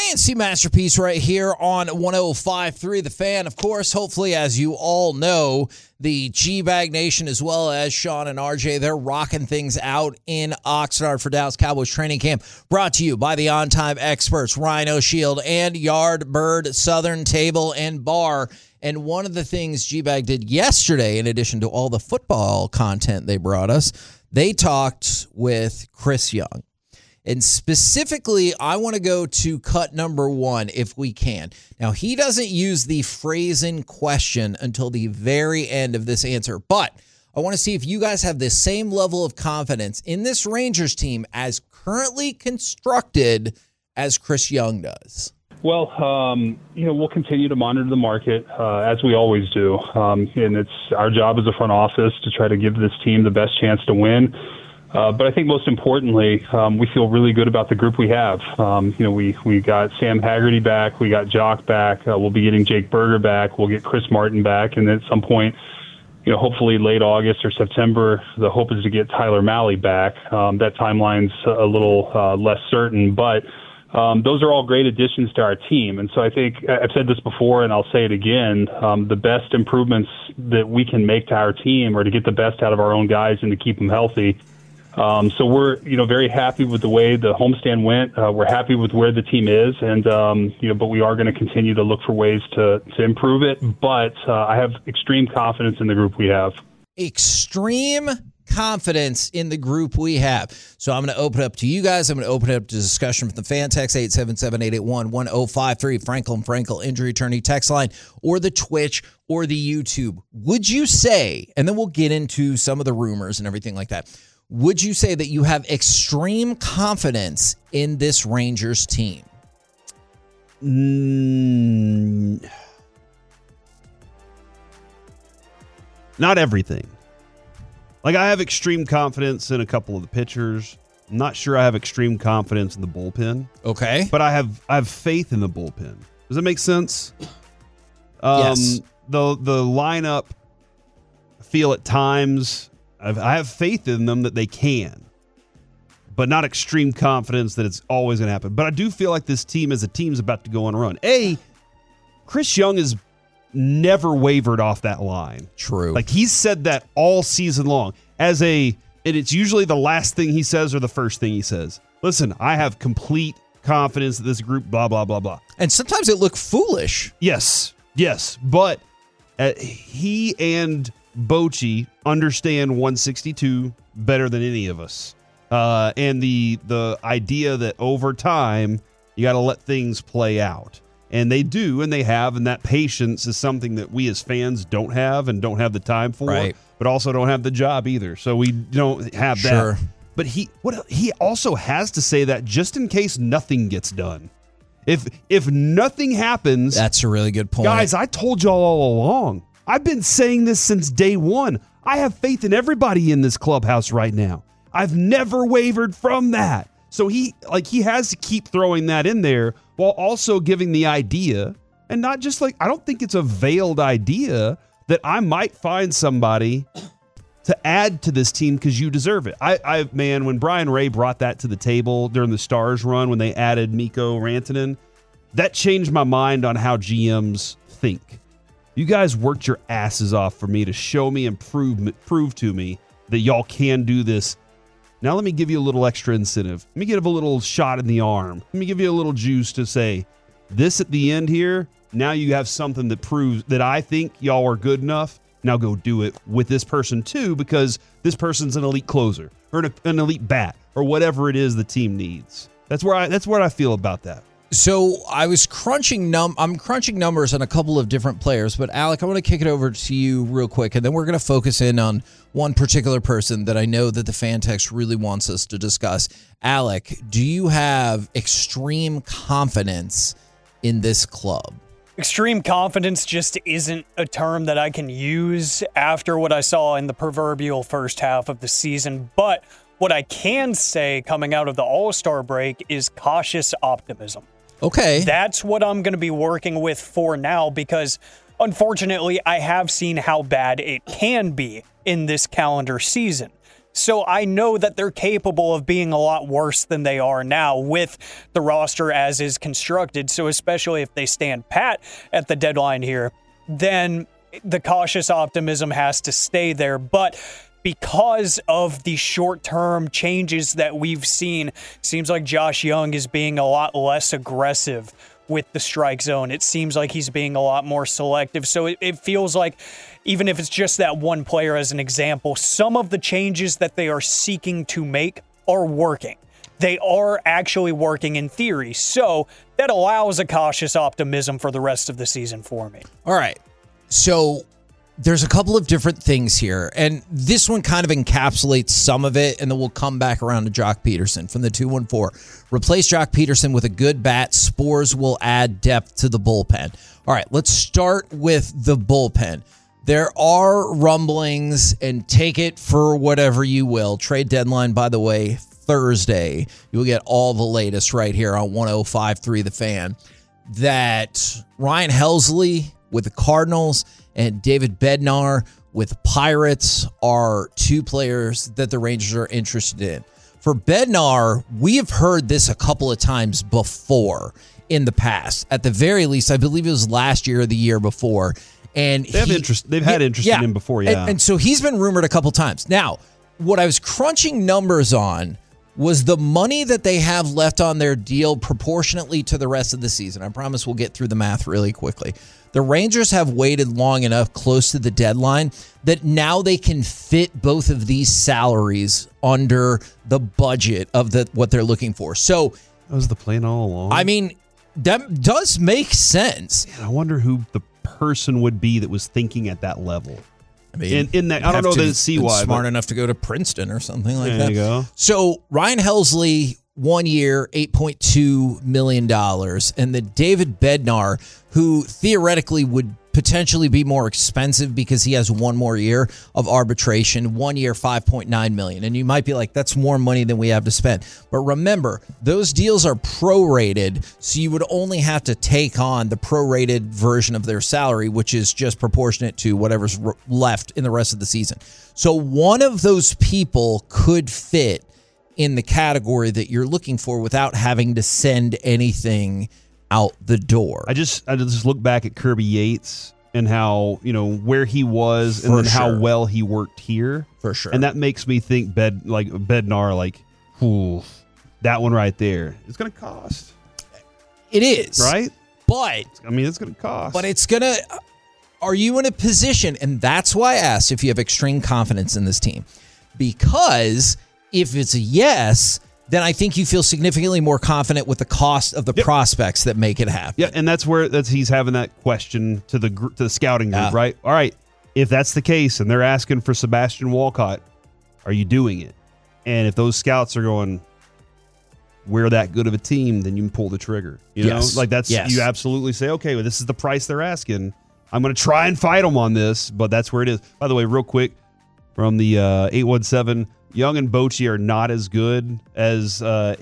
Science masterpiece right here on 105.3 The Fan. Of course, hopefully, as you all know, the G-Bag Nation as well as Sean and RJ, they're rocking things out in Oxnard for Dallas Cowboys training camp. Brought to you by the on-time experts, Rhino Shield and Yardbird Southern Table and Bar. And one of the things G-Bag did yesterday, in addition to all the football content they brought us, they talked with Chris Young. And specifically, I want to go to cut number 1 if we can. Now, he doesn't use the phrase in question until the very end of this answer, but I want to see if you guys have the same level of confidence in this Rangers team as currently constructed as Chris Young does. Well, we'll continue to monitor the market as we always do. And it's our job as a front office to try to give this team the best chance to win. But I think most importantly, we feel really good about the group we have. We got Sam Haggerty back. We got Jock back. We'll be getting Jake Berger back. We'll get Chris Martin back. And at some point, hopefully late August or September, the hope is to get Tyler Malley back. That timeline's a little less certain, but those are all great additions to our team. And so I think I've said this before and I'll say it again, the best improvements that we can make to our team are to get the best out of our own guys and to keep them healthy. So we're, very happy with the way the homestand went. We're happy with where the team is, and but we are going to continue to look for ways to improve it. But I have extreme confidence in the group we have. Extreme confidence in the group we have. So I'm going to open it up to you guys. I'm going to open it up to discussion from the fan text 877-881-1053, Frankel injury attorney text line, or the Twitch or the YouTube. Would you say, and then we'll get into some of the rumors and everything like that, would you say that you have extreme confidence in this Rangers team? Not everything. Like, I have extreme confidence in a couple of the pitchers. I'm not sure I have extreme confidence in the bullpen. Okay. But I have faith in the bullpen. Does that make sense? Yes. The lineup, I feel at times, I have faith in them that they can, but not extreme confidence that it's always going to happen. But I do feel like this team as a team is about to go on a run. Chris Young has never wavered off that line. True. Like, he's said that all season long. And it's usually the last thing he says or the first thing he says. Listen, I have complete confidence that this group, blah, blah, blah, blah. And sometimes it looked foolish. Yes. But he and Bochy understand 162 better than any of us. And the idea that over time, you got to let things play out. And they do, and they have, and that patience is something that we as fans don't have and don't have the time for, right, but also don't have the job either. So we don't have sure. that. But he also has to say that just in case nothing gets done. If nothing happens, that's a really good point. Guys, I told y'all all along. I've been saying this since day one. I have faith in everybody in this clubhouse right now. I've never wavered from that. So he has to keep throwing that in there while also giving the idea, and not just I don't think it's a veiled idea that I might find somebody to add to this team because you deserve it. Man, when Brian Ray brought that to the table during the Stars run, when they added Mikko Rantanen, that changed my mind on how GMs think. You guys worked your asses off for me to show me and prove to me that y'all can do this. Now let me give you a little extra incentive. Let me give a little shot in the arm. Let me give you a little juice to say, this at the end here, now you have something that proves that I think y'all are good enough. Now go do it with this person too, because this person's an elite closer or an elite bat or whatever it is the team needs. That's what I feel about that. So I was crunching numbers on a couple of different players, but Alec, I want to kick it over to you real quick, and then we're going to focus in on one particular person that I know that the fan text really wants us to discuss. Alec, do you have extreme confidence in this club? Extreme confidence just isn't a term that I can use after what I saw in the proverbial first half of the season, but what I can say coming out of the All-Star break is cautious optimism. Okay. That's what I'm going to be working with for now because, unfortunately, I have seen how bad it can be in this calendar season. So I know that they're capable of being a lot worse than they are now with the roster as is constructed. So especially if they stand pat at the deadline here, then the cautious optimism has to stay there. But because of the short-term changes that we've seen, seems like Josh Young is being a lot less aggressive with the strike zone. It seems like he's being a lot more selective. So it feels like, even if it's just that one player as an example, some of the changes that they are seeking to make are working. They are actually working in theory. So that allows a cautious optimism for the rest of the season for me. All right. So there's a couple of different things here, and this one kind of encapsulates some of it, and then we'll come back around to Jock Peterson from the 214. Replace Jock Peterson with a good bat. Spores will add depth to the bullpen. All right, let's start with the bullpen. There are rumblings, and take it for whatever you will. Trade deadline, by the way, Thursday. You'll get all the latest right here on 105.3 The Fan. That Ryan Helsley with the Cardinals and David Bednar with Pirates are two players that the Rangers are interested in. For Bednar, we have heard this a couple of times before in the past. At the very least, I believe it was last year or the year before. And they've had interest in him before, yeah. And so he's been rumored a couple times. Now, what I was crunching numbers on was the money that they have left on their deal proportionately to the rest of the season. I promise we'll get through the math really quickly. The Rangers have waited long enough close to the deadline that now they can fit both of these salaries under the budget of what they're looking for. So that was the plan all along. I mean, that does make sense. Man, I wonder who the person would be that was thinking at that level. I mean, in that, I don't know that it's CY. Smart enough to go to Princeton or something like that. There you go. So Ryan Helsley, 1 year, $8.2 million. And the David Bednar, who theoretically would potentially be more expensive because he has one more year of arbitration, 1 year, $5.9 million. And you might be like, that's more money than we have to spend. But remember, those deals are prorated, so you would only have to take on the prorated version of their salary, which is just proportionate to whatever's left in the rest of the season. So one of those people could fit in the category that you're looking for without having to send anything out the door. I just look back at Kirby Yates and how, where he was and then how well he worked here. For sure. And that makes me think Bednar, ooh, that one right there. It's going to cost. It is. Right? But it's going to cost. But it's going to, are you in a position, and that's why I asked if you have extreme confidence in this team. Because if it's a yes, then I think you feel significantly more confident with the cost of the prospects that make it happen. Yeah, and that's he's having that question to the scouting group, right? All right, if that's the case and they're asking for Sebastian Walcott, are you doing it? And if those scouts are going, we're that good of a team, then you can pull the trigger. You absolutely say, okay, well, this is the price they're asking. I'm going to try and fight them on this, but that's where it is. By the way, real quick, from the 817, Young and Bochy are not as good as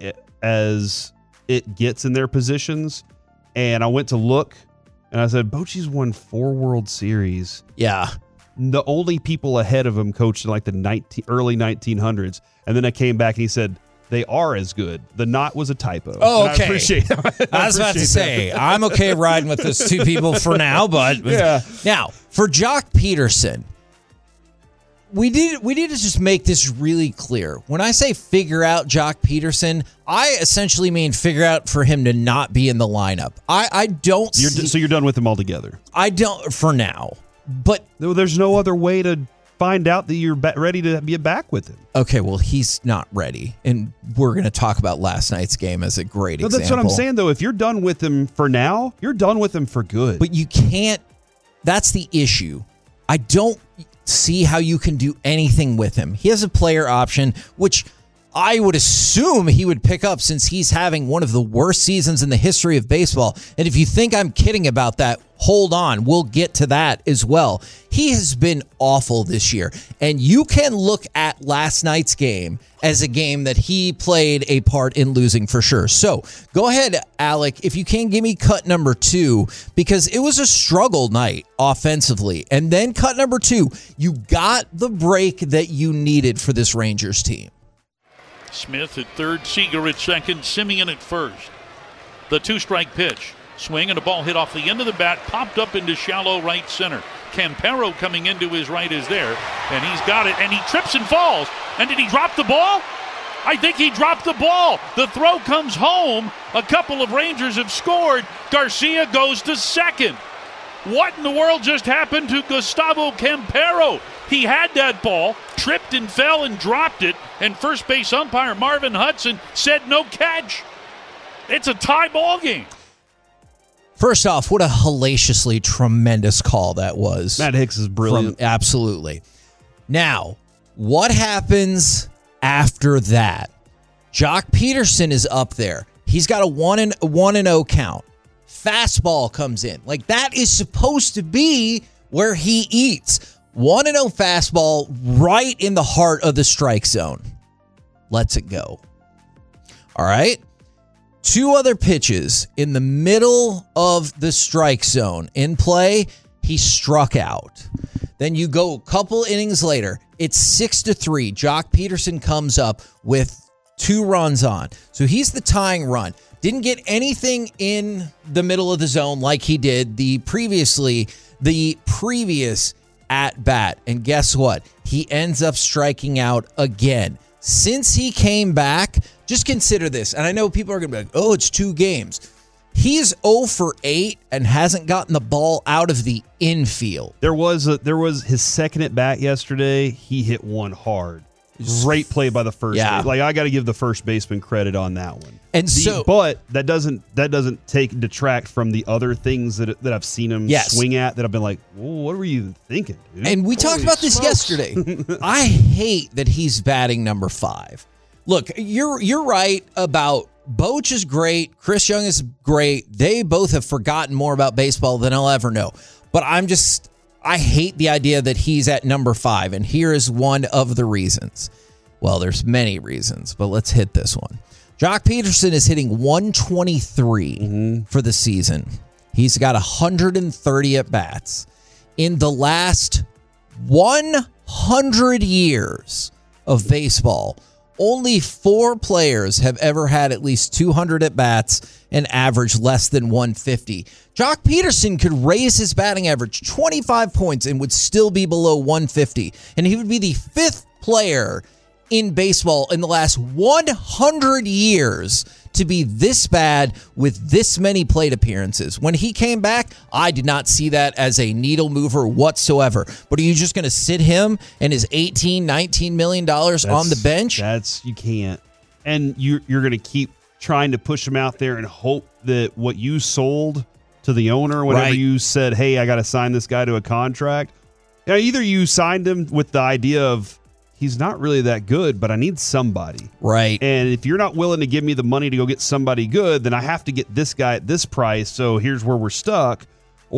it gets in their positions. And I went to look, and I said, Bochy's won 4 World Series. Yeah. The only people ahead of him coached in the early 1900s. And then I came back, and he said, they are as good. The not was a typo. Oh, okay. I appreciate that. I was about to say, I'm okay riding with those two people for now. But yeah. Now, for Jock Peterson, we need to just make this really clear. When I say figure out Jock Peterson, I essentially mean figure out for him to not be in the lineup. I don't. So you're done with him altogether? I don't for now. But there's no other way to find out that you're ready to be back with him. Okay, well, he's not ready. And we're going to talk about last night's game as a great example. That's what I'm saying, though. If you're done with him for now, you're done with him for good. But you can't. That's the issue. I don't see how you can do anything with him. He has a player option, which I would assume he would pick up since he's having one of the worst seasons in the history of baseball. And if you think I'm kidding about that, hold on. We'll get to that as well. He has been awful this year. And you can look at last night's game as a game that he played a part in losing for sure. So go ahead, Alec, if you can give me cut number 2, because it was a struggle night offensively. And then cut number 2, you got the break that you needed for this Rangers team. Smith at third, Seager at second, Simeon at first. The 2-strike pitch. Swing and a ball hit off the end of the bat, popped up into shallow right center. Campero coming into his right is there, and he's got it, and he trips and falls. And did he drop the ball? I think he dropped the ball. The throw comes home. A couple of Rangers have scored. Garcia goes to second. What in the world just happened to Gustavo Campero? He had that ball, tripped and fell and dropped it, and first base umpire Marvin Hudson said no catch. It's a tie ball game. First off, what a hellaciously tremendous call that was. Matt Hicks is brilliant. Absolutely. Now, what happens after that? Jock Peterson is up there. He's got a 1-0 count. Fastball comes in. Like, that is supposed to be where he eats. 1-0 fastball right in the heart of the strike zone. Lets it go. All right. 2 other pitches in the middle of the strike zone in play. He struck out. Then you go a couple innings later. It's 6-3. Jock Peterson comes up with 2 runs on. So he's the tying run. Didn't get anything in the middle of the zone like he did the previous at bat. And guess what? He ends up striking out again. Since he came back, just consider this. And I know people are going to be like, oh, it's 2 games. He's 0 for 8 and hasn't gotten the ball out of the infield. There was his second at bat yesterday. He hit one hard. Great play by the first base. Like, I got to give the first baseman credit on that one. And but that doesn't detract from the other things that I've seen him swing at that I've been like, whoa, what were you even thinking, dude? And we talked about this yesterday. I hate that he's batting number 5. Look, you're right about Boch is great. Chris Young is great. They both have forgotten more about baseball than I'll ever know. But I hate the idea that he's at number 5, and here is one of the reasons. Well, there's many reasons, but let's hit this one. Jock Peterson is hitting 123 for the season. He's got 130 at-bats. In the last 100 years of baseball, only 4 players have ever had at least 200 at-bats and average less than 150. Jock Peterson could raise his batting average 25 points and would still be below 150. And he would be the 5th player in baseball in the last 100 years to be this bad with this many plate appearances. When he came back, I did not see that as a needle mover whatsoever. But are you just going to sit him and his $18, $19 million on the bench? You can't. And you're going to keep trying to push him out there and hope that what you sold to the owner whenever you said, hey, I got to sign this guy to a contract. Either you signed him with the idea of, he's not really that good, but I need somebody. Right. And if you're not willing to give me the money to go get somebody good, then I have to get this guy at this price. So here's where we're stuck.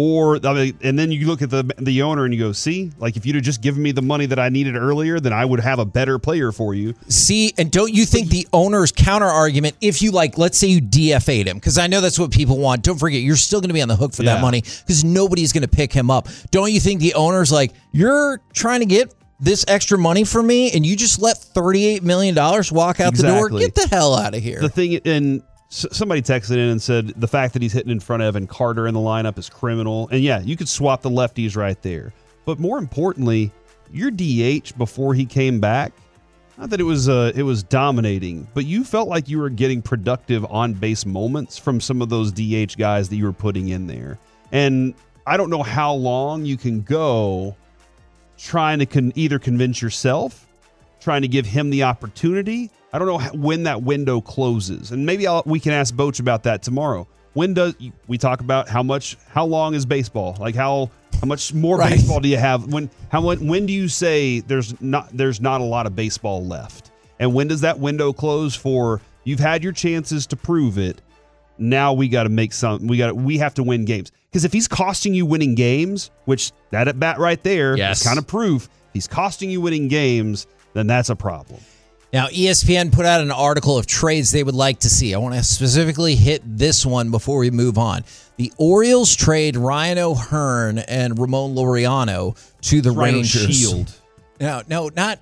And then you look at the owner and you go, see, like, if you'd have just given me the money that I needed earlier, then I would have a better player for you. See, and don't you think the owner's counter argument, if you let's say you DFA'd him, because I know that's what people want. Don't forget, you're still going to be on the hook for that money because nobody's going to pick him up. Don't you think the owner's like, you're trying to get this extra money from me and you just let $38 million walk out the door? Get the hell out of here. The thing, and somebody texted in and said the fact that he's hitting in front of Evan Carter in the lineup is criminal. And yeah, you could swap the lefties right there. But more importantly, your DH before he came back, not that it was dominating, but you felt like you were getting productive on-base moments from some of those DH guys that you were putting in there. And I don't know how long you can go trying to either convince yourself, trying to give him the opportunity. I don't know when that window closes. And maybe we can ask Boch about that tomorrow. When we talk about how long is baseball? Like how much more baseball do you have? When do you say there's not a lot of baseball left? And when does that window close for you've had your chances to prove it? Now we got to make we have to win games. Because if he's costing you winning games, which that at bat right there is kind of proof, if he's costing you winning games, then that's a problem. Now, ESPN put out an article of trades they would like to see. I want to specifically hit this one before we move on. The Orioles trade Ryan O'Hearn and Ramon Laureano to the Rangers. Shield. No, not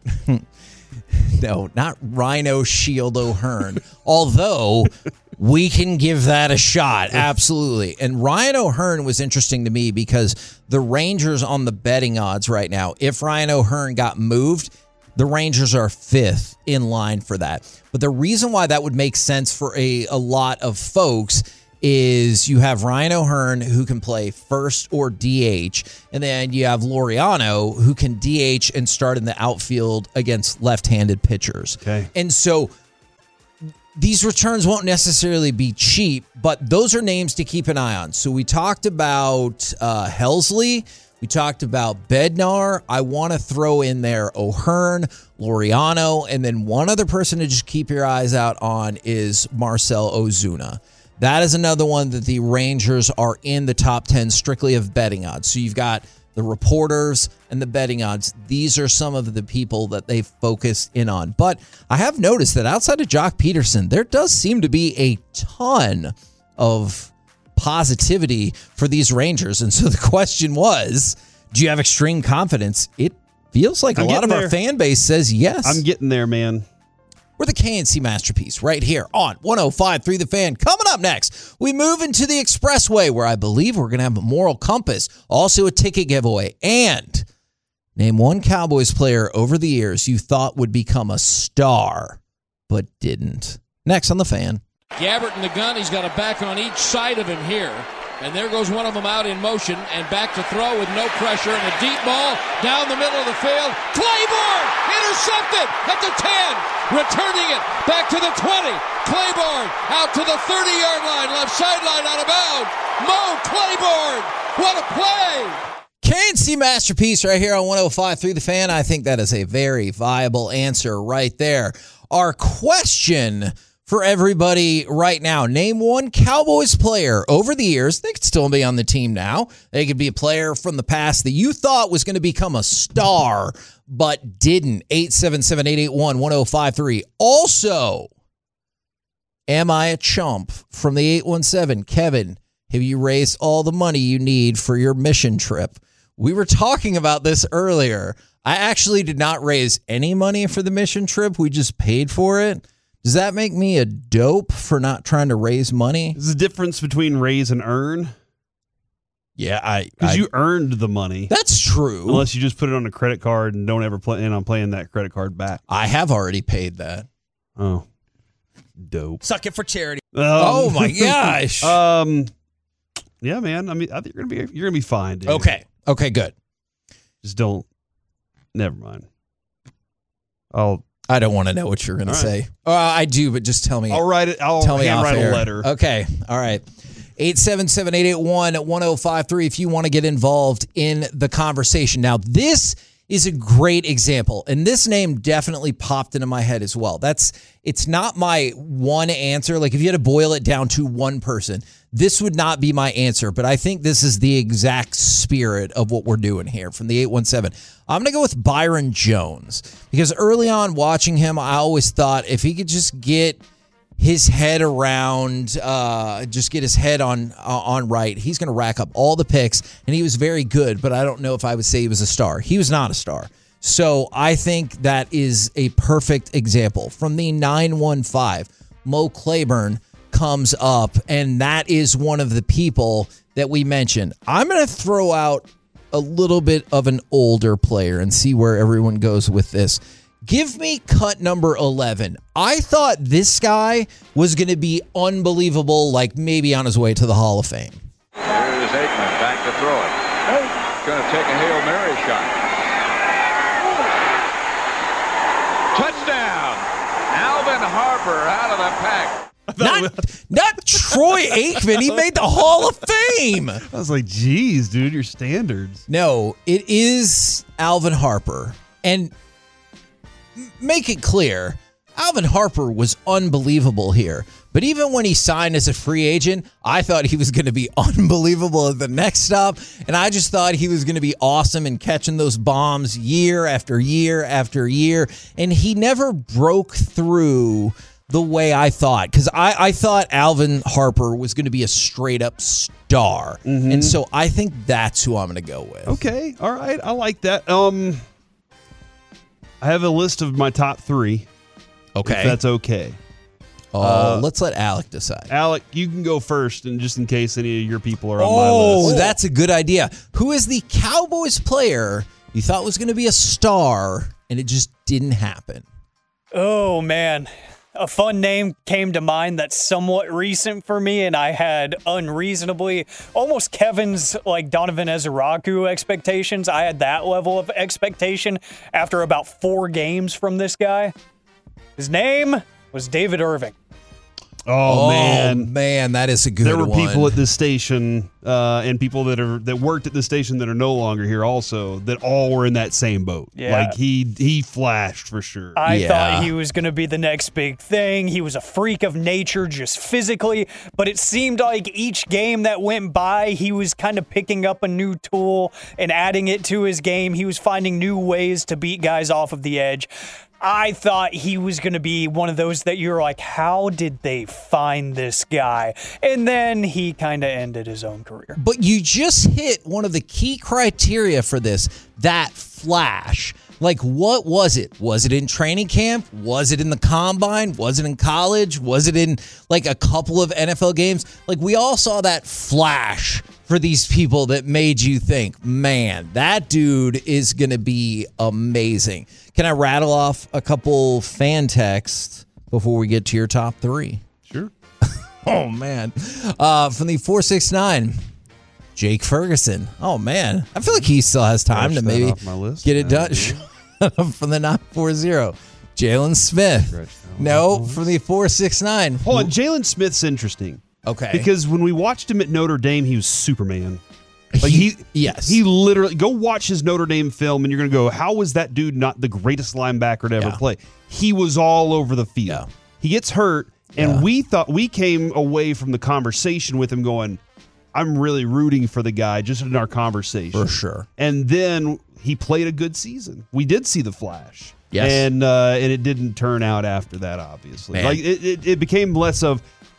Rhino Shield O'Hearn. Although we can give that a shot, absolutely. And Ryan O'Hearn was interesting to me because the Rangers on the betting odds right now, if Ryan O'Hearn got moved, the Rangers are 5th in line for that. But the reason why that would make sense for a lot of folks is you have Ryan O'Hearn who can play first or DH, and then you have Laureano who can DH and start in the outfield against left-handed pitchers. Okay. And so these returns won't necessarily be cheap, but those are names to keep an eye on. So we talked about Helsley. We talked about Bednar. I want to throw in there O'Hearn, Laureano, and then one other person to just keep your eyes out on is Marcell Ozuna. That is another one that the Rangers are in the top 10 strictly of betting odds. So you've got the reporters and the betting odds. These are some of the people that they've focused in on. But I have noticed that outside of Jock Peterson, there does seem to be a ton of positivity for these Rangers. And so the question was, do you have extreme confidence? It feels like a lot of our fan base says yes. I'm getting there, man. We're the KNC Masterpiece right here on 105.3 The Fan. Coming up next, we move into the Expressway where I believe we're going to have a moral compass, also a ticket giveaway, and name one Cowboys player over the years you thought would become a star, but didn't. Next on The Fan. Gabbert in the gun. He's got a back on each side of him here. And there goes one of them out in motion and back to throw with no pressure and a deep ball down the middle of the field. Claiborne intercepted at the 10, returning it back to the 20. Claiborne out to the 30-yard line, left sideline out of bounds. Mo Claiborne, what a play! KNC Masterpiece right here on 105.3 The Fan. I think that is a very viable answer right there. Our question for everybody right now, name one Cowboys player over the years. They could still be on the team now. They could be a player from the past that you thought was going to become a star, but didn't. 877-881-1053. Also, am I a chump from the 817? Kevin, have you raised all the money you need for your mission trip? We were talking about this earlier. I actually did not raise any money for the mission trip. We just paid for it. Does that make me a dope for not trying to raise money? There's a difference between raise and earn. Yeah, because you earned the money. That's true. Unless you just put it on a credit card and don't ever plan on paying that credit card back. I have already paid that. Oh, dope. Suck it for charity. Oh my gosh. Yeah, man. I mean, I think you're gonna be fine, dude. Okay, good. Just don't. Never mind. I don't want to know what you're going to say. I do, but just tell me. I'll write it. I'll handwrite a letter. Okay. All right. 877-881-1053 if you want to get involved in the conversation. Now, this is a great example, and this name definitely popped into my head as well. It's not my one answer. Like, if you had to boil it down to one person, this would not be my answer, but I think this is the exact spirit of what we're doing here from the 817. I'm going to go with Byron Jones because early on watching him, I always thought if he could just get his head around, just get his head on right, he's going to rack up all the picks, and he was very good, but I don't know if I would say he was a star. He was not a star. So I think that is a perfect example. From the 915, Mo Claiborne comes up, and that is one of the people that we mentioned. I'm going to throw out a little bit of an older player and see where everyone goes with this. Give me cut number 11. I thought this guy was going to be unbelievable, like maybe on his way to the Hall of Fame. Here's Aikman back to throw it. He's going to take a Hail Mary shot. Touchdown! Alvin Harper out of the pack. Not Troy Aikman. He made the Hall of Fame. I was like, geez, dude, your standards. No, it is Alvin Harper. And make it clear, Alvin Harper was unbelievable here. But even when he signed as a free agent, I thought he was going to be unbelievable at the next stop. And I just thought he was going to be awesome in catching those bombs year after year after year. And he never broke through the way I thought. Because I thought Alvin Harper was going to be a straight-up star. Mm-hmm. And so I think that's who I'm going to go with. Okay. All right. I like that. I have a list of my top 3. Okay. If that's okay. Let's let Alec decide. Alec, you can go first, and just in case any of your people are on my list. Oh, that's a good idea. Who is the Cowboys player you thought was going to be a star, and it just didn't happen? Oh, man. A fun name came to mind that's somewhat recent for me, and I had unreasonably, almost Kevin's like Donovan Ezeraku expectations. I had that level of expectation after about 4 games from this guy. His name was David Irving. Oh man, that is a good one. There were people at this station and people that worked at the station that are no longer here also that all were in that same boat. Yeah. Like he flashed for sure. I thought he was going to be the next big thing. He was a freak of nature just physically, but it seemed like each game that went by, he was kind of picking up a new tool and adding it to his game. He was finding new ways to beat guys off of the edge. I thought he was going to be one of those that you're like, how did they find this guy? And then he kind of ended his own career. But you just hit one of the key criteria for this, that flash. Like, what was it? Was it in training camp? Was it in the combine? Was it in college? Was it in, like, a couple of NFL games? Like, we all saw that flash for these people that made you think, man, that dude is going to be amazing. Can I rattle off a couple fan texts before we get to your top 3? Sure. Oh, man. From the 469, Jake Ferguson. Oh, man. I feel like he still has time to maybe get it done. From the 940, Jalen Smith. No, from the 469. Hold on, Jalen Smith's interesting. Okay. Because when we watched him at Notre Dame, he was Superman. Like yes. He literally, go watch his Notre Dame film and you're going to go, how was that dude not the greatest linebacker to ever play? He was all over the field. Yeah. He gets hurt, and we came away from the conversation with him going, I'm really rooting for the guy just in our conversation. For sure. And then he played a good season. We did see the flash. Yes. And it didn't turn out after that, obviously. Man. Like it became less of,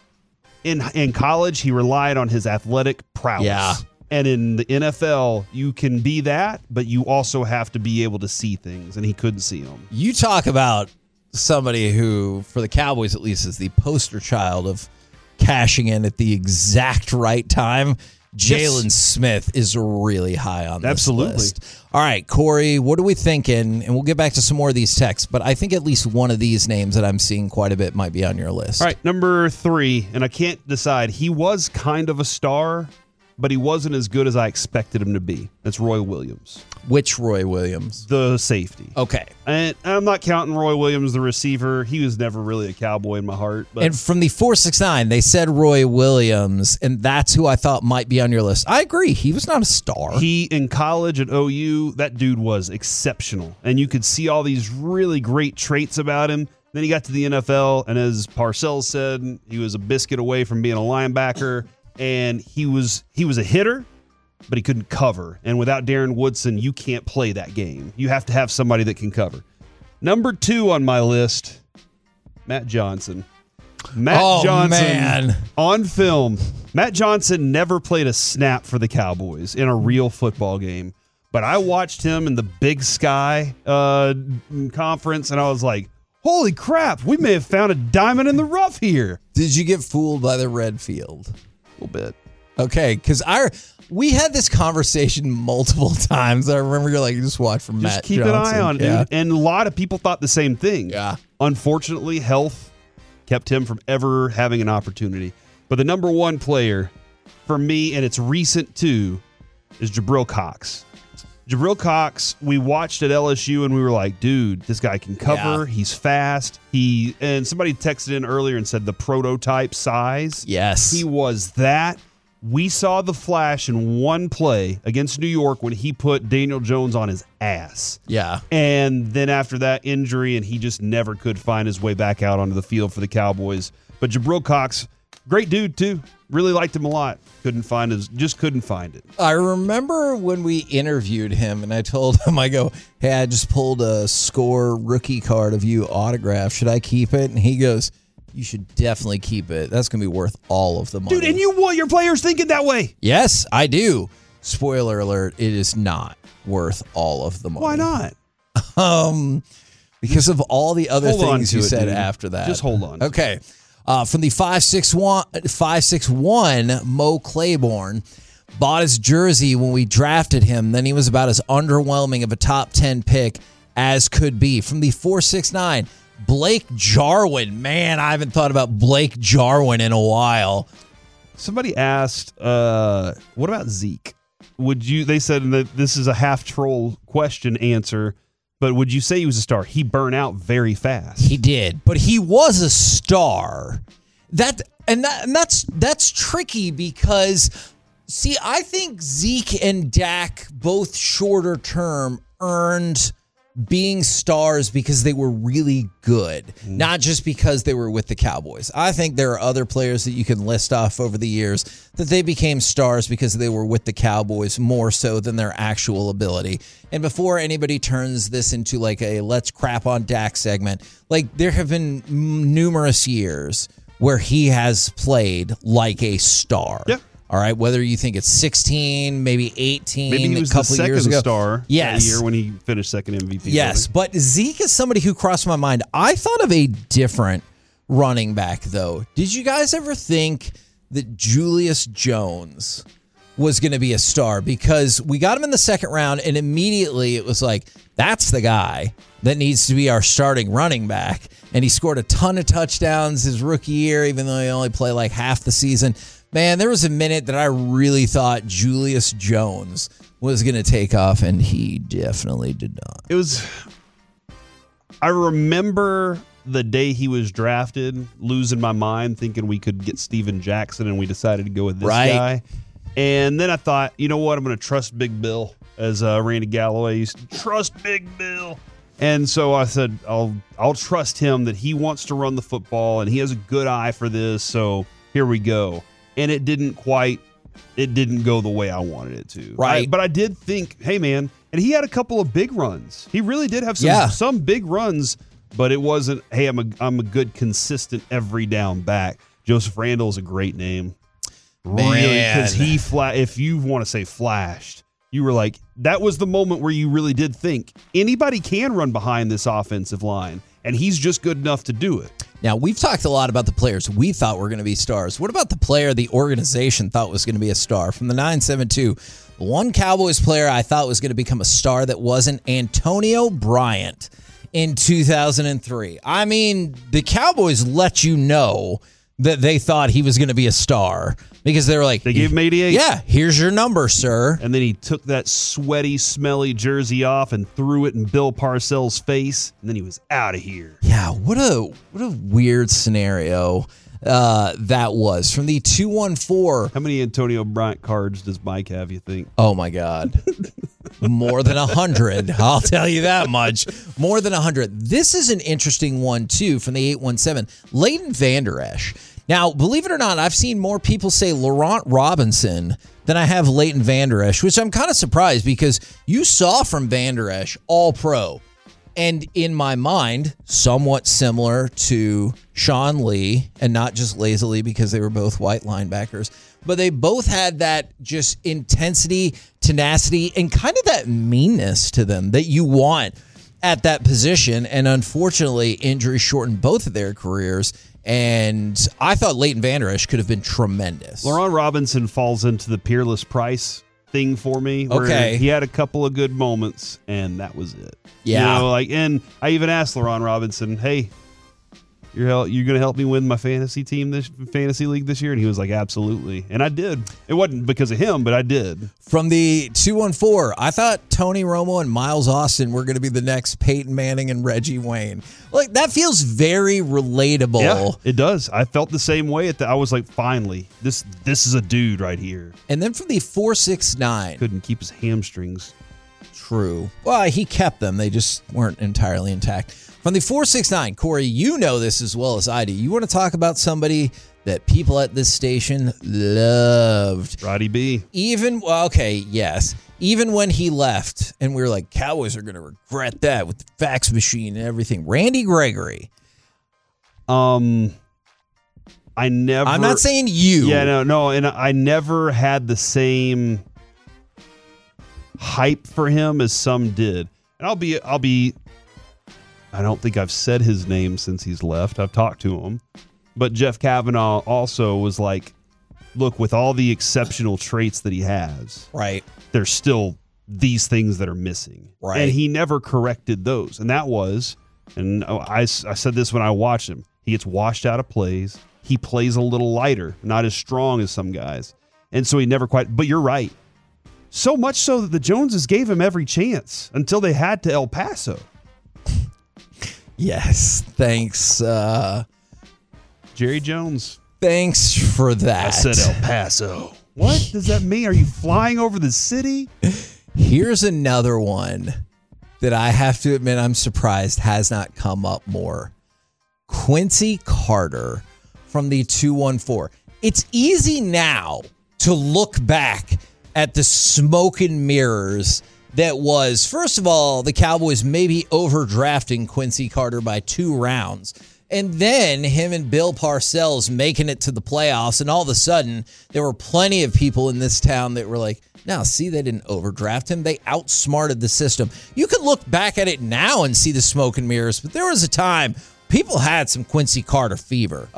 in college, he relied on his athletic prowess. Yeah. And in the NFL, you can be that, but you also have to be able to see things, and he couldn't see them. You talk about somebody who, for the Cowboys at least, is the poster child of cashing in at the exact right time. Jalen Smith is really high on this list. All right, Corey, what are we thinking? And we'll get back to some more of these texts, but I think at least one of these names that I'm seeing quite a bit might be on your list. All right, number 3, and I can't decide. He was kind of a star, but he wasn't as good as I expected him to be. That's Roy Williams. Which Roy Williams? The safety. Okay. And I'm not counting Roy Williams, the receiver. He was never really a Cowboy in my heart. But. And from the 469, they said Roy Williams, and that's who I thought might be on your list. I agree. He was not a star. He, in college at OU, that dude was exceptional. And you could see all these really great traits about him. Then he got to the NFL, and as Parcells said, he was a biscuit away from being a linebacker. And he was a hitter, but he couldn't cover. And without Darren Woodson, you can't play that game. You have to have somebody that can cover. Number 2 on my list, Matt Johnson. Matt Johnson, on film, Matt Johnson never played a snap for the Cowboys in a real football game. But I watched him in the Big Sky conference, and I was like, holy crap, we may have found a diamond in the rough here. Did you get fooled by the red field? A little bit. Okay, because we had this conversation multiple times. I remember you're like, you just watch from Matt Johnson. Just keep an eye on it. And a lot of people thought the same thing. Yeah. Unfortunately, health kept him from ever having an opportunity. But the number 1 player for me, and it's recent too, is Jabril Cox. Jabril Cox, we watched at LSU and we were like, dude, this guy can cover. Yeah. He's fast. And somebody texted in earlier and said the prototype size. Yes. He was that. We saw the flash in one play against New York when he put Daniel Jones on his ass. Yeah. And then after that injury, and he just never could find his way back out onto the field for the Cowboys. But Jabril Cox, great dude too. Really liked him a lot. Couldn't find it. I remember when we interviewed him, and I told him, I go, hey, I just pulled a Score rookie card of you autograph. Should I keep it? And he goes, you should definitely keep it. That's going to be worth all of the money. Dude, and you want your players thinking that way? Yes, I do. Spoiler alert, it is not worth all of the money. Why not? Because of all the other things you said after that. Just hold on. Okay. From the 5'6" Mo Claiborne, bought his jersey when we drafted him. Then he was about as underwhelming of a top 10 pick as could be. From the 4'6" Blake Jarwin. Man, I haven't thought about Blake Jarwin in a while. Somebody asked, what about Zeke? They said that this is a half troll question answer, but would you say he was a star? He burned out very fast. He did, but he was a star. That's tricky because, see, I think Zeke and Dak both shorter term earned being stars because they were really good, not just because they were with the Cowboys. I think there are other players that you can list off over the years that they became stars because they were with the Cowboys more so than their actual ability. And before anybody turns this into like a let's crap on Dak segment, like there have been numerous years where he has played like a star. Yeah. All right, whether you think it's 16, maybe 18, maybe he was a couple the years second ago. star Yes. that year when he finished second MVP. Yes, but Zeke is somebody who crossed my mind. I thought of a different running back, though. Did you guys ever think that Julius Jones was going to be a star? Because we got him in the second round, and immediately it was like, that's the guy that needs to be our starting running back. And he scored a ton of touchdowns his rookie year, even though he only played like half the season. Man, there was a minute that I really thought Julius Jones was going to take off, and he definitely did not. I remember the day he was drafted, losing my mind, thinking we could get Steven Jackson, and we decided to go with this guy. And then I thought, you know what? I'm going to trust Big Bill, as Randy Galloway used to trust Big Bill. And so I said, I'll trust him that he wants to run the football, and he has a good eye for this, so here we go. And it didn't go the way I wanted it to. Right. But I did think, hey, man, and he had a couple of big runs. He really did have some big runs, but it wasn't, hey, I'm a good, consistent, every down back. Joseph Randle is a great name. Man. Really, because if you want to say flashed, you were like, that was the moment where you really did think anybody can run behind this offensive line, and he's just good enough to do it. Now, we've talked a lot about the players we thought were going to be stars. What about the player the organization thought was going to be a star? From the 972, one Cowboys player I thought was going to become a star that wasn't, Antonio Bryant in 2003. I mean, the Cowboys let you know that they thought he was going to be a star because they were like, they gave him 88. Yeah, here's your number, sir. And then he took that sweaty, smelly jersey off and threw it in Bill Parcells' face, and then he was out of here. Yeah, what a weird scenario that was. From the 214. How many Antonio Bryant cards does Mike have, you think? Oh, my God. More than 100. I'll tell you that much. More than 100. This is an interesting one, too, from the 817. Leighton Vander Esch. Now, believe it or not, I've seen more people say Laurent Robinson than I have Leighton Vander Esch, which I'm kind of surprised because you saw from Vander Esch All-Pro. And in my mind, somewhat similar to Sean Lee, and not just lazily because they were both white linebackers, but they both had that just intensity, tenacity, and kind of that meanness to them that you want at that position. And unfortunately, injury shortened both of their careers. And I thought Leighton Vander Esch could have been tremendous. Laurent Robinson falls into the Peerless Price thing for me. Where he had a couple of good moments, and that was it. Yeah. And I even asked Laurent Robinson, hey, You're going to help me win my fantasy league this year? And he was like, absolutely. And I did. It wasn't because of him, but I did. From the 214, I thought Tony Romo and Miles Austin were going to be the next Peyton Manning and Reggie Wayne. Like, that feels very relatable. Yeah, it does. I felt the same way. I was like, finally, this is a dude right here. And then from the 469. Couldn't keep his hamstrings. True. Well, he kept them. They just weren't entirely intact. From the 469, Corey, you know this as well as I do. You want to talk about somebody that people at this station loved. Roddy B. Even when he left, and we were like, Cowboys are going to regret that with the fax machine and everything. Randy Gregory. I'm not saying you. Yeah, no, and I never had the same hype for him as some did. And I'll be I don't think I've said his name since he's left. I've talked to him. But Jeff Kavanaugh also was like, look, with all the exceptional traits that he has, right, there's still these things that are missing. Right. And he never corrected those. And that was, and I said this when I watched him, he gets washed out of plays. He plays a little lighter, not as strong as some guys. And so he never quite, but you're right. So much so that the Joneses gave him every chance until they had to El Paso. Yes, thanks. Jerry Jones. Thanks for that. I said El Paso. What does that mean? Are you flying over the city? Here's another one that I have to admit I'm surprised has not come up more. Quincy Carter from the 214. It's easy now to look back at the smoke and mirrors that was, first of all, the Cowboys maybe overdrafting Quincy Carter by 2 rounds. And then him and Bill Parcells making it to the playoffs. And all of a sudden, there were plenty of people in this town that were like, no, see, they didn't overdraft him. They outsmarted the system. You could look back at it now and see the smoke and mirrors, but there was a time people had some Quincy Carter fever.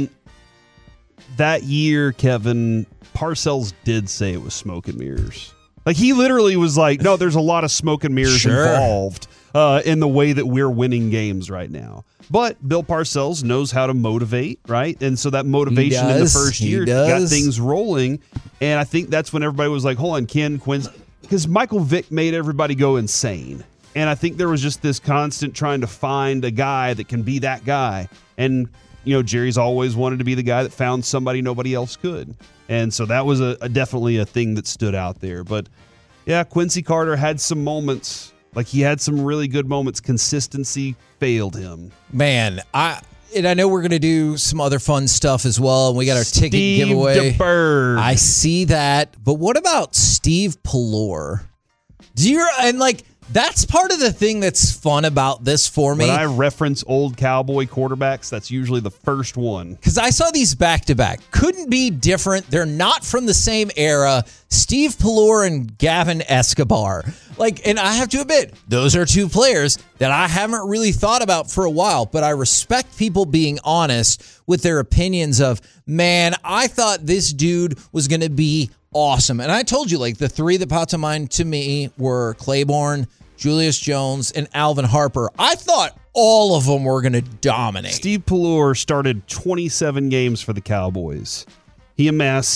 That year, Kevin, Parcells did say it was smoke and mirrors. Like, he literally was like, no, there's a lot of smoke and mirrors involved in the way that we're winning games right now. But Bill Parcells knows how to motivate, right? And so that motivation in the first year got things rolling. And I think that's when everybody was like, hold on, Ken Quincy. Because Michael Vick made everybody go insane. And I think there was just this constant trying to find a guy that can be that guy. And, you know, Jerry's always wanted to be the guy that found somebody nobody else could. And so that was definitely a thing that stood out there. But, yeah, Quincy Carter had some moments. Like, he had some really good moments. Consistency failed him. Man, I know we're going to do some other fun stuff as well, and we got our ticket giveaway. DeBerg. I see that. But what about Steve Pallor? That's part of the thing that's fun about this for me. When I reference old Cowboy quarterbacks, that's usually the first one. Because I saw these back-to-back. Couldn't be different. They're not from the same era. Steve Pallor and Gavin Escobar. And I have to admit, those are 2 players that I haven't really thought about for a while, but I respect people being honest with their opinions of, man, I thought this dude was going to be awesome. And I told you, the 3 that popped to mind to me were Claiborne, Julius Jones, and Alvin Harper. I thought all of them were going to dominate. Steve Pallor started 27 games for the Cowboys. He amassed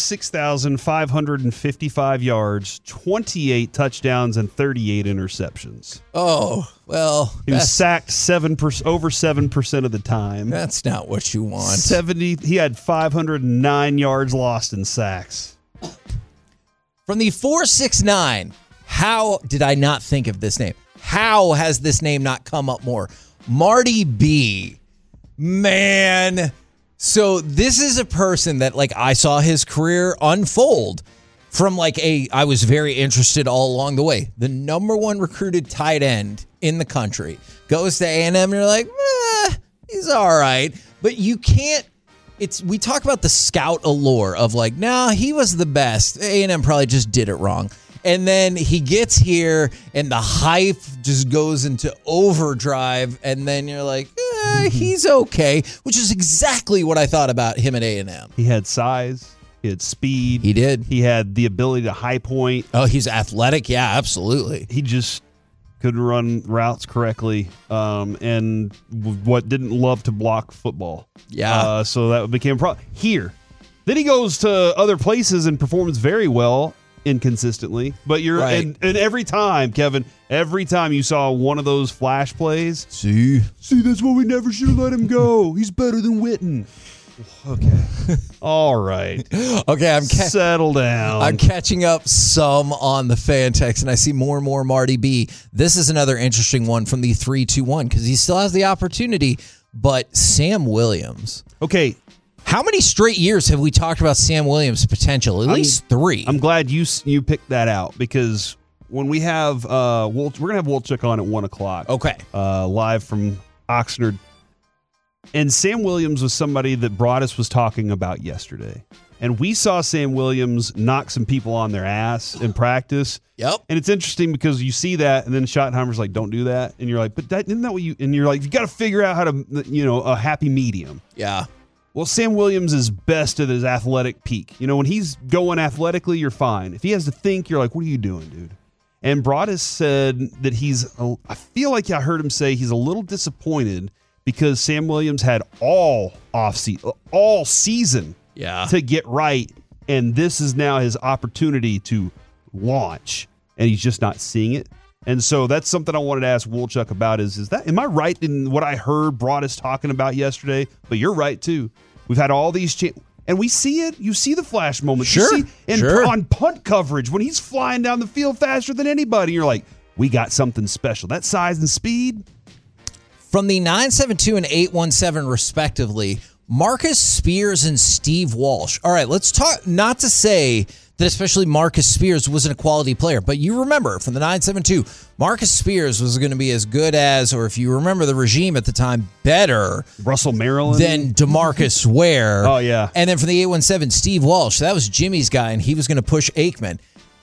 6,555 yards, 28 touchdowns, and 38 interceptions. Oh, well. He was sacked over 7% of the time. That's not what you want. He had 509 yards lost in sacks. From the 469, how did I not think of this name? How has this name not come up more? Marty B. Man. So this is a person that I saw his career unfold from I was very interested all along the way. The number 1 recruited tight end in the country goes to A&M and you're like, he's all right. But you can't, we talk about the scout allure of he was the best. A&M probably just did it wrong. And then he gets here, and the hype just goes into overdrive, and then you're like, he's okay, which is exactly what I thought about him at A&M. He had size. He had speed. He did. He had the ability to high point. Oh, he's athletic. Yeah, absolutely. He just couldn't run routes correctly, and what didn't love to block football. Yeah. So that became a problem here. Then he goes to other places and performs very well inconsistently. But you're Right. and every time, Kevin, every time you saw one of those flash plays, See, that's why we never should have let him go. He's better than Witten. Okay. All right. okay, Settle down. I'm catching up some on the fan text, and I see more and more Marty B. This is another interesting one from the 3-2-1 because he still has the opportunity, but Sam Williams. Okay. How many straight years have we talked about Sam Williams' potential? At least 3. I'm glad you picked that out because when we have we're gonna have Wolchuk on at 1:00. Okay. Live from Oxnard. And Sam Williams was somebody that Broadus was talking about yesterday. And we saw Sam Williams knock some people on their ass in practice. Yep. And it's interesting because you see that, and then Schottenheimer's like, don't do that. And you're like, but isn't that what you... And you're like, you got to figure out how to, a happy medium. Yeah. Well, Sam Williams is best at his athletic peak. When he's going athletically, you're fine. If he has to think, you're like, what are you doing, dude? And Broadus said that I feel like I heard him say he's a little disappointed because Sam Williams had all season to get right, and this is now his opportunity to launch, and he's just not seeing it. And so that's something I wanted to ask Wolchuk about am I right in what I heard Broadus talking about yesterday? But you're right, too. We've had all these and we see it. You see the flash moments. Sure. You see, on punt coverage, when he's flying down the field faster than anybody, you're like, we got something special. That size and speed. From the 972 and 817, respectively, Marcus Spears and Steve Walsh. All right, let's talk, not to say that especially Marcus Spears wasn't a quality player, but you remember from the 972, Marcus Spears was going to be as good as, or if you remember the regime at the time, better Russell Maryland than DeMarcus Ware. Oh, yeah. And then from the 817, Steve Walsh. That was Jimmy's guy, and he was going to push Aikman.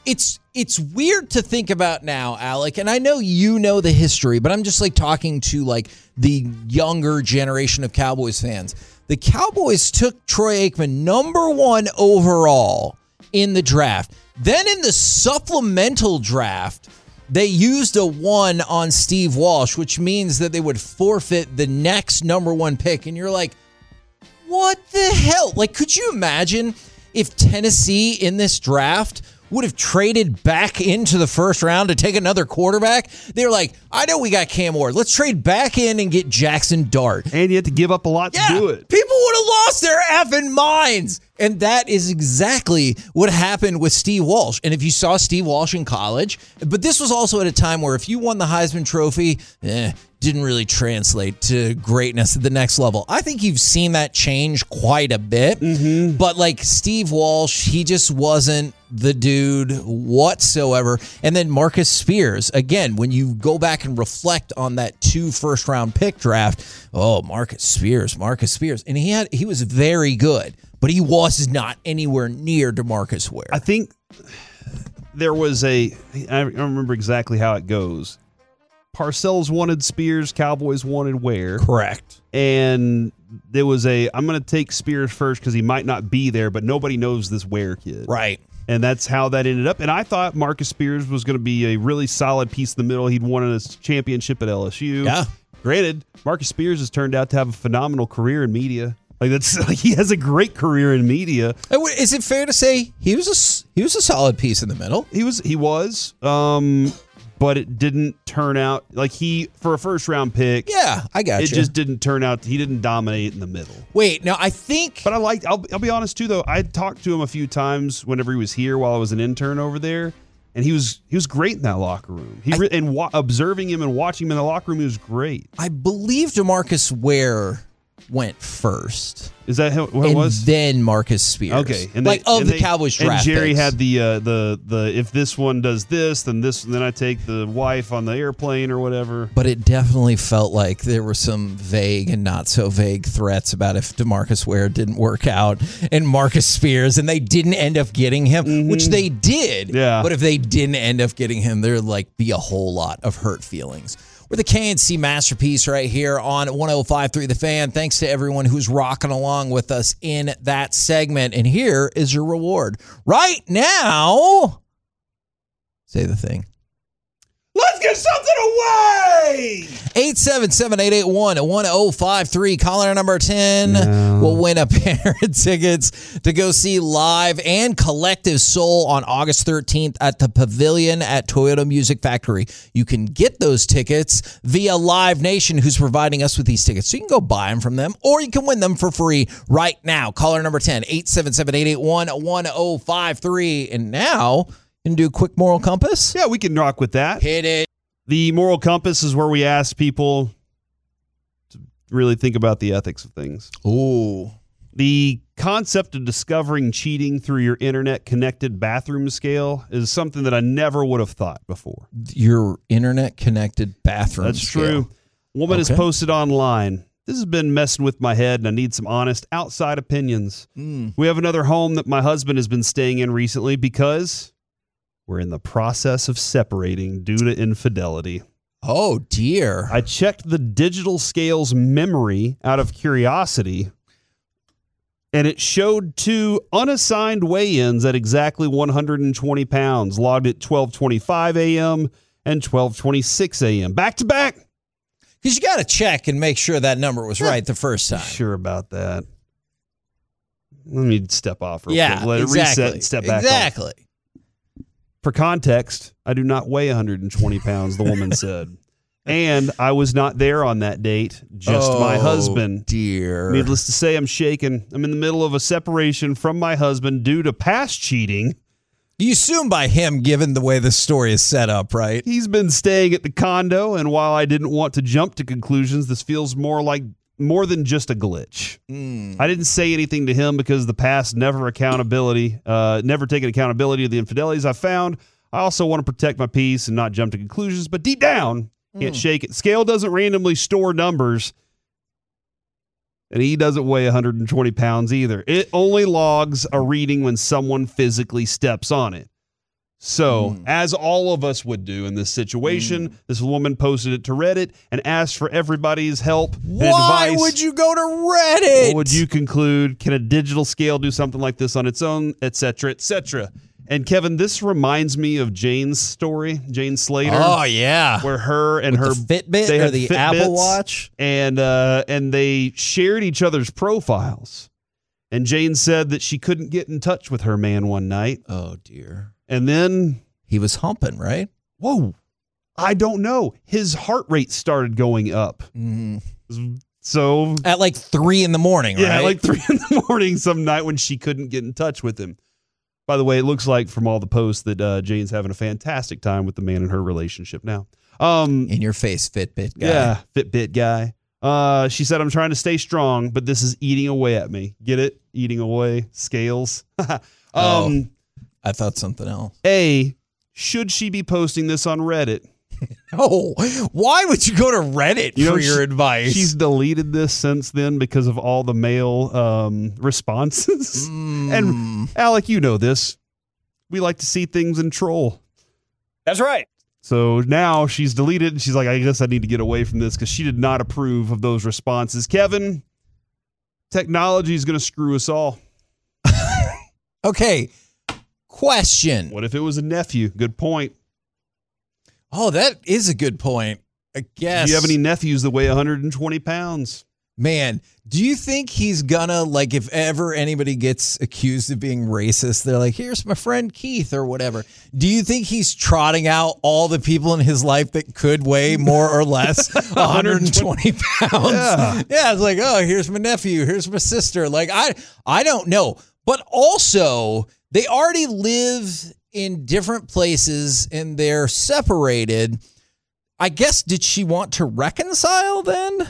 It's weird to think about now, Alec, and I know you know the history, but I'm just like talking to like the younger generation of Cowboys fans. The Cowboys took Troy Aikman #1 overall in the draft. Then in the supplemental draft, they used a 1 on Steve Walsh, which means that they would forfeit the next #1 pick. And you're like, what the hell? Like, could you imagine if Tennessee in this draft would have traded back into the first round to take another quarterback? They're like, I know we got Cam Ward. Let's trade back in and get Jackson Dart. And you had to give up a lot to do it. People would have lost their effing minds. And that is exactly what happened with Steve Walsh. And if you saw Steve Walsh in college, but this was also at a time where if you won the Heisman Trophy, didn't really translate to greatness at the next level. I think you've seen that change quite a bit. Mm-hmm. But like Steve Walsh, he just wasn't the dude whatsoever. And then Marcus Spears, again, when you go back and reflect on that 2 first-round pick draft, Marcus Spears. And he was very good, but he was not anywhere near DeMarcus Ware. I think there was I don't remember exactly how it goes. Parcells wanted Spears, Cowboys wanted Ware. Correct. And there was I'm going to take Spears first because he might not be there, but nobody knows this Ware kid. Right. And that's how that ended up. And I thought Marcus Spears was going to be a really solid piece in the middle. He'd won a championship at LSU. Yeah. Granted, Marcus Spears has turned out to have a phenomenal career in media. He has a great career in media. Is it fair to say he was a solid piece in the middle? He was. But it didn't turn out for a first round pick. Yeah, I got you. It just didn't turn out. He didn't dominate in the middle. Wait, now I think. But I'll be honest too, though. I talked to him a few times whenever he was here while I was an intern over there, and he was great in that locker room. Observing him and watching him in the locker room, he was great. I believe DeMarcus Ware went first. Is that how it was? Then Marcus Spears. Okay, the Cowboys draft. And Jerry picks. had the if this one does this, then I take the wife on the airplane or whatever. But it definitely felt like there were some vague and not so vague threats about if DeMarcus Ware didn't work out and Marcus Spears, and they didn't end up getting him, which they did. Yeah. But if they didn't end up getting him, there'd be a whole lot of hurt feelings. We're the KNC Masterpiece right here on 105.3 The Fan. Thanks to everyone who's rocking along with us in that segment. And here is your reward. Right now, say the thing. Let's get something to Hey! 877-881-1053. Caller number 10 will win a pair of tickets to go see Live and Collective Soul on August 13th at the Pavilion at Toyota Music Factory. You can get those tickets via Live Nation, who's providing us with these tickets. So you can go buy them from them, or you can win them for free right now. Caller number 10, 877-881-1053. And now, you can do a quick moral compass? Yeah, we can rock with that. Hit it. The moral compass is where we ask people to really think about the ethics of things. Ooh. The concept of discovering cheating through your internet-connected bathroom scale is something that I never would have thought before. Your internet-connected bathroom That's scale. true. Woman has posted online, "This has been messing with my head and I need some honest outside opinions. We have another home that my husband has been staying in recently because we're in the process of separating due to infidelity. Oh, dear. I checked the digital scale's memory out of curiosity, and it showed 2 unassigned weigh-ins at exactly 120 pounds, logged at 12:25 a.m. and 12:26 a.m. Back to back. Because you got to check and make sure that number was right the first time. Sure about that. Let me step off real Yeah, quick. Let exactly. it reset and step back Exactly. on. For context, I do not weigh 120 pounds, the woman said. And I was not there on that date, just my husband. Dear. Needless to say, I'm shaken. I'm in the middle of a separation from my husband due to past cheating. You assume by him, given the way the story is set up, right? He's been staying at the condo, and while I didn't want to jump to conclusions, this feels more than just a glitch. I didn't say anything to him because the past never taken accountability of the infidelities I found. I also want to protect my peace and not jump to conclusions, but deep down, can't shake it. Scale doesn't randomly store numbers, and he doesn't weigh 120 pounds either. It only logs a reading when someone physically steps on it. So, as all of us would do in this situation, this woman posted it to Reddit and asked for everybody's help and advice. Why would you go to Reddit? What would you conclude? Can a digital scale do something like this on its own, et cetera, et cetera? And Kevin, this reminds me of Jane's story, Jane Slater. Oh, yeah. Where her and With her the Fitbit they or had the Fitbits, Apple Watch? and they shared each other's profiles. And Jane said that she couldn't get in touch with her man one night. Oh, dear. And then he was humping, right? Whoa. I don't know. His heart rate started going up. So at like 3 a.m, right? Yeah, like 3 a.m. some night when she couldn't get in touch with him. By the way, it looks like from all the posts that Jane's having a fantastic time with the man in her relationship now. In your face, Fitbit guy. Yeah, Fitbit guy. She said, "I'm trying to stay strong, but this is eating away at me." Get it? Eating away. Scales. I thought something else. A, should she be posting this on Reddit? Oh, why would you go to Reddit for your advice? She's deleted this since then because of all the male responses. And Alec, you know this. We like to see things and troll. That's right. So now she's deleted and she's like, I guess I need to get away from this because she did not approve of those responses. Kevin, technology is going to screw us all. Okay. Question. What if it was a nephew? Good point. Oh, that is a good point. I guess. Do you have any nephews that weigh 120 pounds? Man, do you think he's gonna, like, if ever anybody gets accused of being racist, they're like, here's my friend Keith or whatever. Do you think he's trotting out all the people in his life that could weigh more or less 120 pounds? Yeah, it's like, oh, here's my nephew, here's my sister. Like, I don't know. But also, they already live in different places and they're separated. I guess, did she want to reconcile then?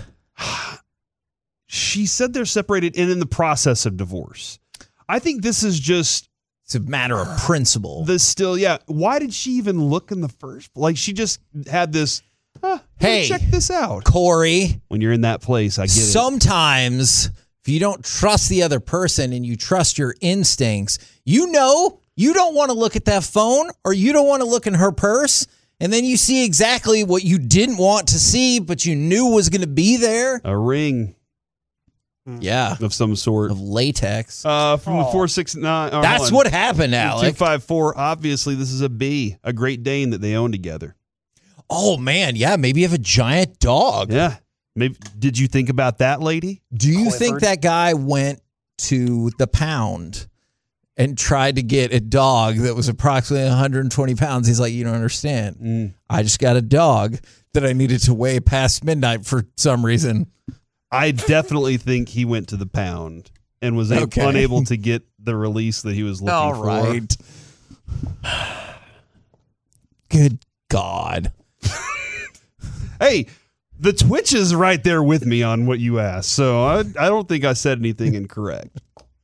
She said they're separated and in the process of divorce. I think this is just... It's a matter of principle. Why did she even look in the first? Like, she just had this, hey, check this out. Corey. When you're in that place, I get it. Sometimes, if you don't trust the other person and you trust your instincts, you know you don't want to look at that phone or you don't want to look in her purse. And then you see exactly what you didn't want to see, but you knew was going to be there. A ring. Yeah. Of some sort. Of latex. From the 469. That's what happened, Alec. 254. Obviously, this is a B, a Great Dane that they own together. Oh, man. Yeah, maybe you have a giant dog. Yeah. Maybe. Did you think about that, lady? Do you think that guy went to the pound and tried to get a dog that was approximately 120 pounds? He's like, you don't understand. I just got a dog that I needed to weigh past midnight for some reason. I definitely think he went to the pound and was unable to get the release that he was looking for. All right. Good God. Hey, the Twitch is right there with me on what you asked, so I don't think I said anything incorrect.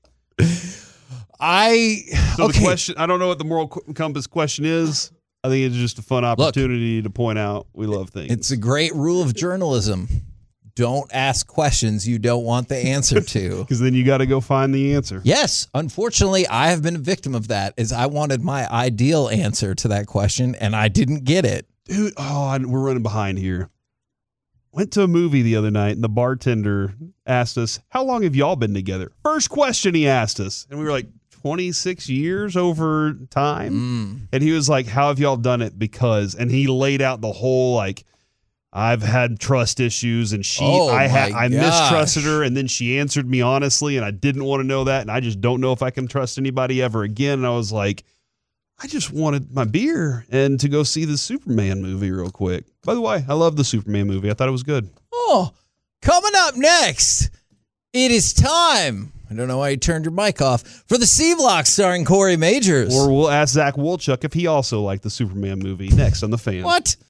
The question, I don't know what the moral compass question is. I think it's just a fun opportunity to point out we love things. It's a great rule of journalism. Don't ask questions you don't want the answer to. Because then you got to go find the answer. Yes. Unfortunately, I have been a victim of that, as I wanted my ideal answer to that question, and I didn't get it. Dude, we're running behind here. Went to a movie the other night, and the bartender asked us, how long have y'all been together? First question he asked us. And we were like, 26 years over time. And he was like, how have y'all done it? Because, and he laid out the whole, like, I've had trust issues, and I mistrusted her, and then she answered me honestly, and I didn't want to know that, and I just don't know if I can trust anybody ever again. And I was like, I just wanted my beer and to go see the Superman movie real quick. By the way, I love the Superman movie. I thought it was good. Oh, coming up next, it is time. I don't know why you turned your mic off. For the C-Block starring Corey Majors. Or we'll ask Zach Wolchuk if he also liked the Superman movie next on The Fan. What?